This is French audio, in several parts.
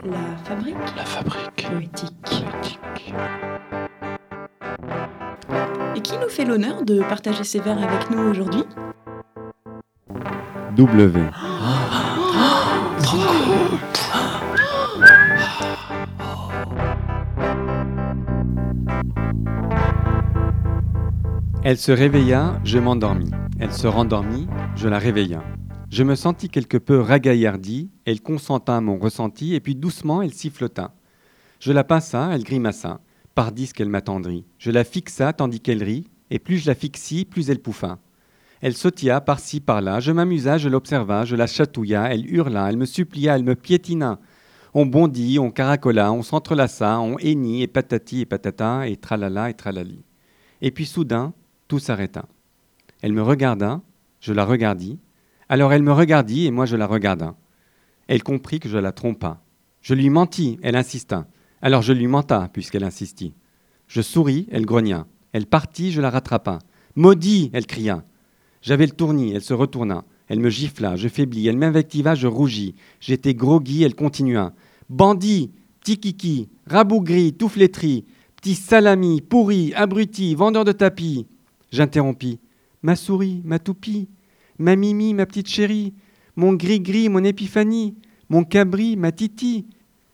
La fabrique poétique. Et qui nous fait l'honneur de partager ses vers avec nous aujourd'hui? W. Elle se réveilla, je m'endormis. Elle se rendormit, je la réveilla. Je me sentis quelque peu ragaillardi, elle consenta à mon ressenti, et puis doucement elle sifflota. Je la pinça, elle grimaça, pardis qu'elle m'attendrit. Je la fixa tandis qu'elle rit, et plus je la fixis, plus elle pouffa. Elle sautilla par-ci, par-là, je m'amusa, je l'observa, je la chatouilla, elle hurla, elle me supplia, elle me piétina. On bondit, on caracola, on s'entrelaça, on hennit, et patati et patata, et tralala et tralali. Et puis soudain, tout s'arrêta. Elle me regarda, je la regardis. Alors elle me regardit et moi je la regarda. Elle comprit que je la trompa. Je lui mentis, elle insista. Alors je lui menta, puisqu'elle insistit. Je souris, elle grogna. Elle partit, je la rattrapa. Maudit, elle cria. J'avais le tournis, elle se retourna. Elle me gifla, je faiblis. Elle m'invectiva, je rougis. J'étais groggy, elle continua. Bandit, petit kiki, rabougri, tout flétri, petit salami, pourri, abruti, vendeur de tapis. J'interrompis. Ma souris, ma toupie, ma mimi, ma petite chérie, mon gris-gris, mon épiphanie, mon cabri, ma titi.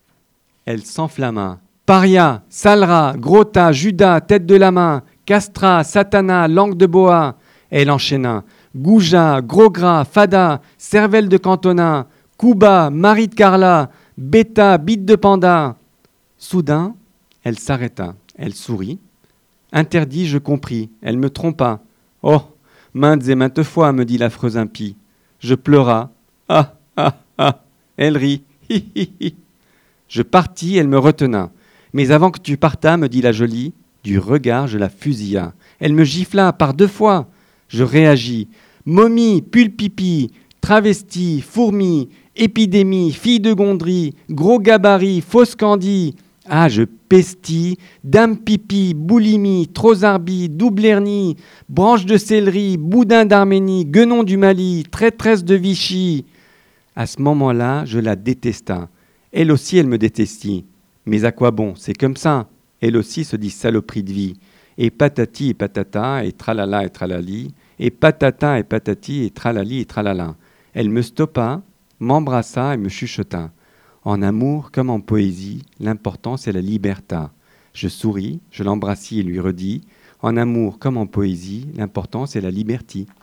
Elle s'enflamma. Paria, salra, gros tas, Judas, tête de la main, castra, satana, langue de boa. Elle enchaîna. Gouja, gros gras, fada, cervelle de cantonin, Kuba, mari de Carla, bêta, bite de panda. Soudain, elle s'arrêta. Elle sourit. Interdit, je compris. Elle me trompa. Oh, maintes et maintes fois, me dit l'affreuse impie. Je pleura. Ah, ah, ah. Elle rit. Hi, hi, hi. Je partis, elle me retena. Mais avant que tu partas, me dit la jolie, du regard, je la fusilla. Elle me gifla par 2 fois. Je réagis. Momie, pull pipi, travesti, fourmi, épidémie, fille de gondry, gros gabarit, fausse candie. Ah, je pestis, dame pipi, boulimie, trosarbi, double hernie, branche de céleri, boudin d'Arménie, guenon du Mali, traîtresse de Vichy. À ce moment-là, je la détesta. Elle aussi, elle me détestit. Mais à quoi bon? C'est comme ça. Elle aussi se dit saloperie de vie. Et patati et patata, et tralala et tralali, et patata et patati, et tralali et tralala. Elle me stoppa, m'embrassa et me chuchota. En amour comme en poésie, l'important c'est la liberta. Je souris, je l'embrassis et lui redis. En amour comme en poésie, l'important c'est la liberté.